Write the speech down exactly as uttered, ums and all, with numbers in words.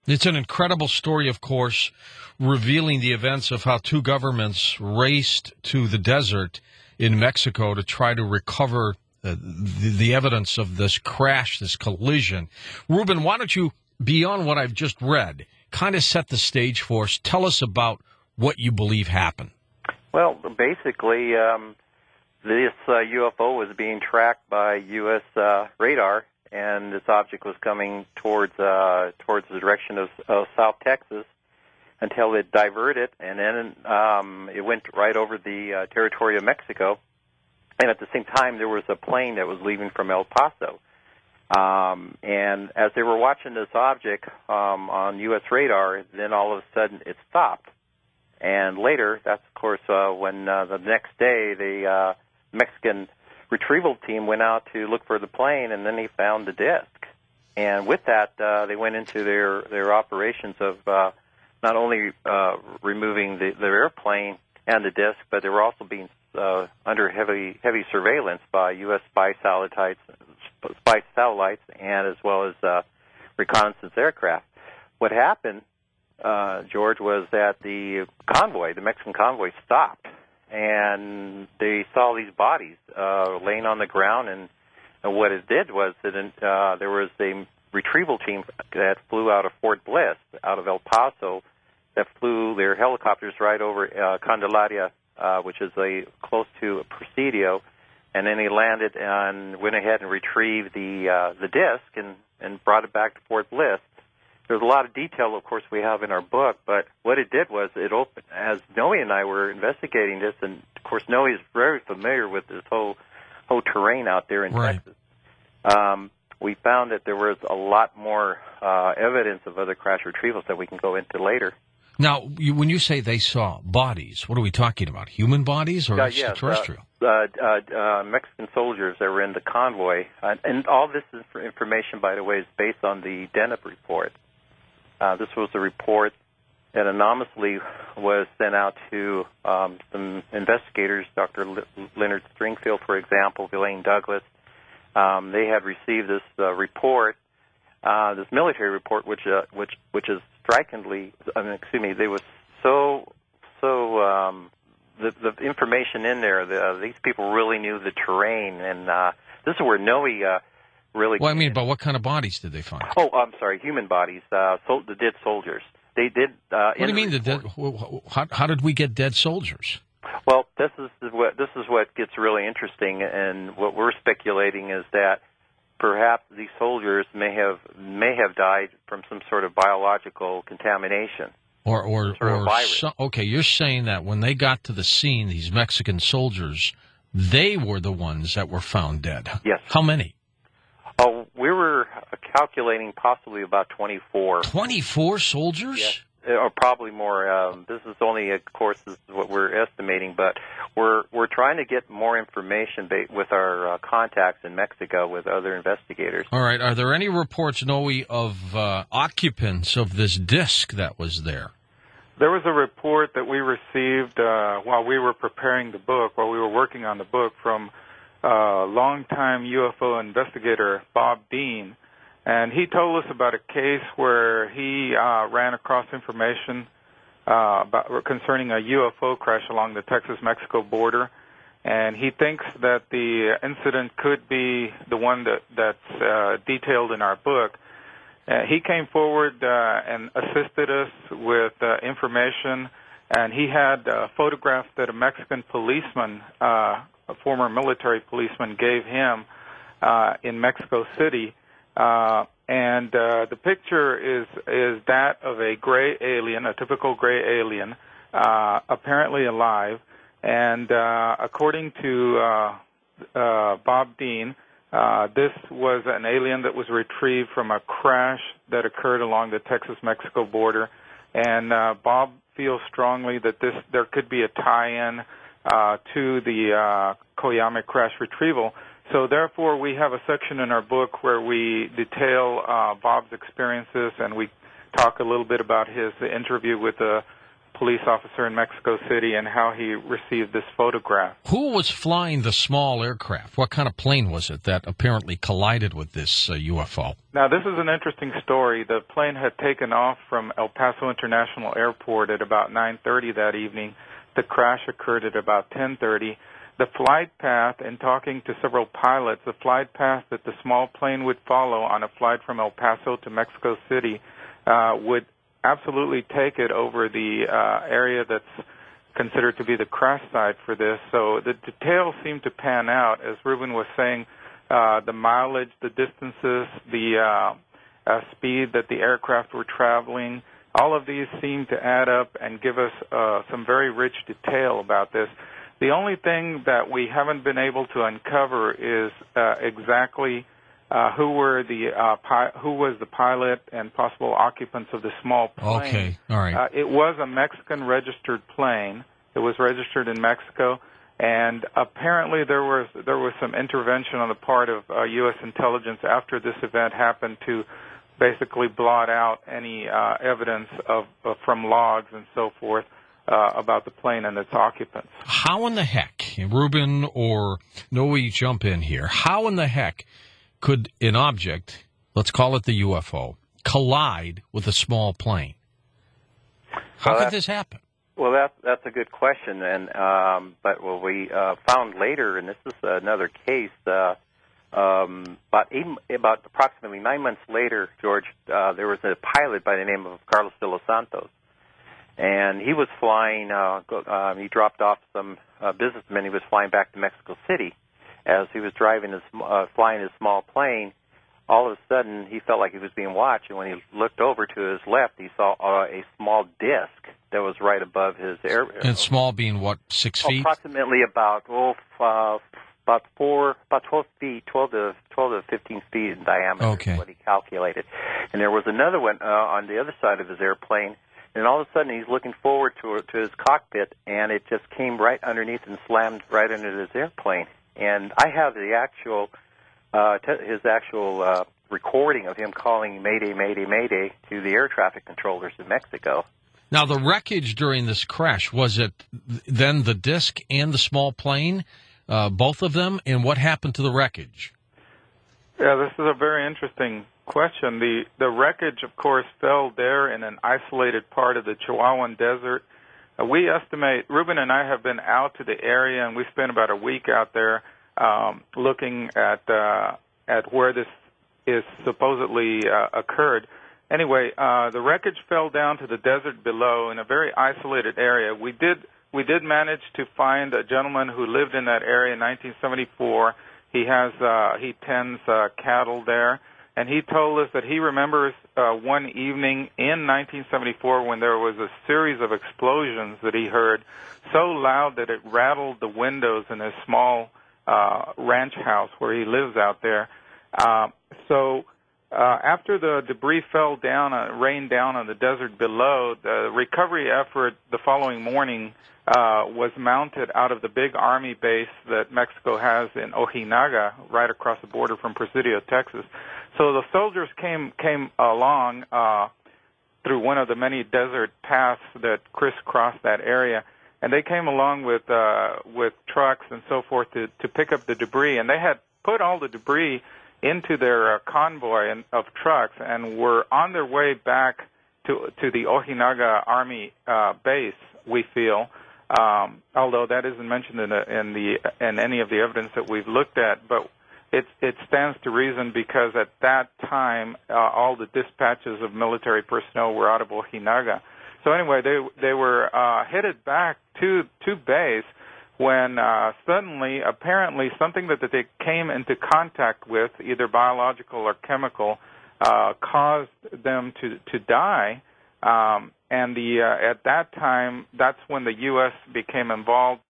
It's an incredible story, of course, revealing the events of how two governments raced to the desert in Mexico to try to recover uh, the, the evidence of this crash, this collision. Ruben, why don't you, beyond what I've just read, kind of set the stage for us? Tell us about what you believe happened. Well, basically, um, this uh, U F O was being tracked by U S uh, radar, and this object was coming towards uh, towards the direction of, of South Texas until it diverted, and then um, it went right over the uh, territory of Mexico. And at the same time, there was a plane that was leaving from El Paso. Um, and as they were watching this object um, on U S radar, then all of a sudden it stopped. And later, that's, of course, uh, when uh, the next day the uh, Mexican retrieval team went out to look for the plane, and then they found the disc. And with that, uh, they went into their, their operations of uh, not only uh, removing the, their airplane and the disc, but they were also being uh, under heavy heavy surveillance by U S spy satellites, spy satellites, and as well as uh, reconnaissance aircraft. What happened, uh, George, was that the convoy, the Mexican convoy, stopped, and they saw these bodies uh, laying on the ground. And, and what it did was that uh, there was a retrieval team that flew out of Fort Bliss, out of El Paso, that flew their helicopters right over uh, Candelaria, uh, which is a close to Presidio, and then they landed and went ahead and retrieved the uh, the disc and, and brought it back to Fort Bliss. There's a lot of detail, of course, we have in our book, but what it did was it opened, as Noe and I were investigating this, and of course Noe is very familiar with this whole whole terrain out there in right. Texas. Um, we found that there was a lot more uh, evidence of other crash retrievals that we can go into later. Now, you, when you say they saw bodies, what are we talking about? Human bodies or uh, extraterrestrial? Yes, uh, uh, uh, Mexican soldiers that were in the convoy. Uh, and all this information, by the way, is based on the Deneb report. Uh, this was a report that anonymously was sent out to um, some investigators, Doctor L- Leonard Stringfield, for example, Elaine Douglas. Um, they had received this uh, report, uh, this military report, which uh, which which is strikingly, I mean, excuse me, they was so so um, the the information in there. The, uh, these people really knew the terrain, and uh, this is where Noe uh, really. Well, I mean, but what kind of bodies did they find? Oh, I'm sorry, human bodies, uh, so, the dead soldiers. They did. Uh, what do you mean the dead? How, how did we get dead soldiers? Well, this is what this is what gets really interesting, and what we're speculating is that perhaps these soldiers may have may have died from some sort of biological contamination, or or, sort or of virus. So, okay, you're saying that when they got to the scene, these Mexican soldiers, they were the ones that were found dead. Yes. How many? Oh, we were calculating possibly about twenty-four. Twenty-four soldiers? Yes. Or probably more. Um, this is only, of course, this is what we're estimating, but we're we're trying to get more information ba- with our uh, contacts in Mexico with other investigators. All right. Are there any reports, Noe, of uh, occupants of this disc that was there? There was a report that we received uh, while we were preparing the book, while we were working on the book, from uh, longtime U F O investigator Bob Dean. And he told us about a case where he uh, ran across information uh, about concerning a U F O crash along the Texas-Mexico border, and he thinks that the incident could be the one that, that's uh, detailed in our book. Uh, he came forward uh, and assisted us with uh, information, and he had a photograph that a Mexican policeman, uh, a former military policeman, gave him uh, in Mexico City. Uh, and uh, the picture is is that of a gray alien, a typical gray alien, uh, apparently alive. And uh, according to uh, uh, Bob Dean, uh, this was an alien that was retrieved from a crash that occurred along the Texas-Mexico border. And uh, Bob feels strongly that this there could be a tie-in uh, to the uh, Coyame crash retrieval. So therefore, we have a section in our book where we detail uh, Bob's experiences, and we talk a little bit about his interview with the police officer in Mexico City and how he received this photograph. Who was flying the small aircraft? What kind of plane was it that apparently collided with this uh, U F O? Now, this is an interesting story. The plane had taken off from El Paso International Airport at about nine thirty that evening. The crash occurred at about ten thirty. The flight path, in talking to several pilots, the flight path that the small plane would follow on a flight from El Paso to Mexico City uh, would absolutely take it over the uh, area that's considered to be the crash site for this. So the details seem to pan out, as Ruben was saying, uh, the mileage, the distances, the uh, uh, speed that the aircraft were traveling. All of these seem to add up and give us uh, some very rich detail about this. The only thing that we haven't been able to uncover is uh, exactly uh, who were the uh, pi- who was the pilot and possible occupants of the small plane. Okay, all right. Uh, it was a Mexican registered plane. It was registered in Mexico, and apparently there was there was some intervention on the part of uh, U S intelligence after this event happened to basically blot out any uh, evidence of, of from logs and so forth. Uh, about the plane and its occupants. How in the heck, Ruben or Noe, jump in here, how in the heck could an object, let's call it the U F O, collide with a small plane? How well, could this happen? Well, that, that's a good question. And um, But what we uh, found later, and this is another case, uh, um, about, eight, about approximately nine months later, George, uh, there was a pilot by the name of Carlos de los Santos. And he was flying, uh, uh, he dropped off some uh, businessmen. He was flying back to Mexico City. As he was driving his, uh, flying his small plane, all of a sudden he felt like he was being watched. And when he looked over to his left, he saw uh, a small disc that was right above his air. And small being what, six feet? Approximately about, oh, uh, about four, about twelve feet, twelve to twelve to fifteen feet in diameter. Okay. Is what he calculated. And there was another one uh, on the other side of his airplane. And all of a sudden, he's looking forward to to his cockpit, and it just came right underneath and slammed right into his airplane. And I have the actual, uh, t- his actual uh, recording of him calling Mayday, Mayday, Mayday to the air traffic controllers in Mexico. Now, the wreckage during this crash, was it then the disc and the small plane, uh, both of them? And what happened to the wreckage? Yeah, this is a very interesting question. The the wreckage, of course, fell there in an isolated part of the Chihuahuan Desert. Uh, we estimate, Ruben and I have been out to the area, and we spent about a week out there um, looking at uh, at where this is supposedly uh, occurred. Anyway, uh, the wreckage fell down to the desert below in a very isolated area. We did we did manage to find a gentleman who lived in that area in nineteen seventy-four. He has uh, he tends uh, cattle there. And he told us that he remembers uh, one evening in nineteen seventy-four when there was a series of explosions that he heard so loud that it rattled the windows in his small uh, ranch house where he lives out there. Uh, so uh, after the debris fell down, uh, rained down on the desert below, the recovery effort the following morning uh, was mounted out of the big army base that Mexico has in Ojinaga, right across the border from Presidio, Texas. So the soldiers came came along uh, through one of the many desert paths that crisscross that area, and they came along with uh, with trucks and so forth to, to pick up the debris. And they had put all the debris into their uh, convoy and, of trucks and were on their way back to to the Ojinaga Army uh, base. We feel, um, although that isn't mentioned in, the, in the in any of the evidence that we've looked at, but. It, it stands to reason because at that time, uh, all the dispatches of military personnel were out of Ojinaga. So anyway, they they were uh, headed back to to base when uh, suddenly, apparently, something that, that they came into contact with, either biological or chemical, uh, caused them to to die. Um, and the uh, at that time, that's when the U S became involved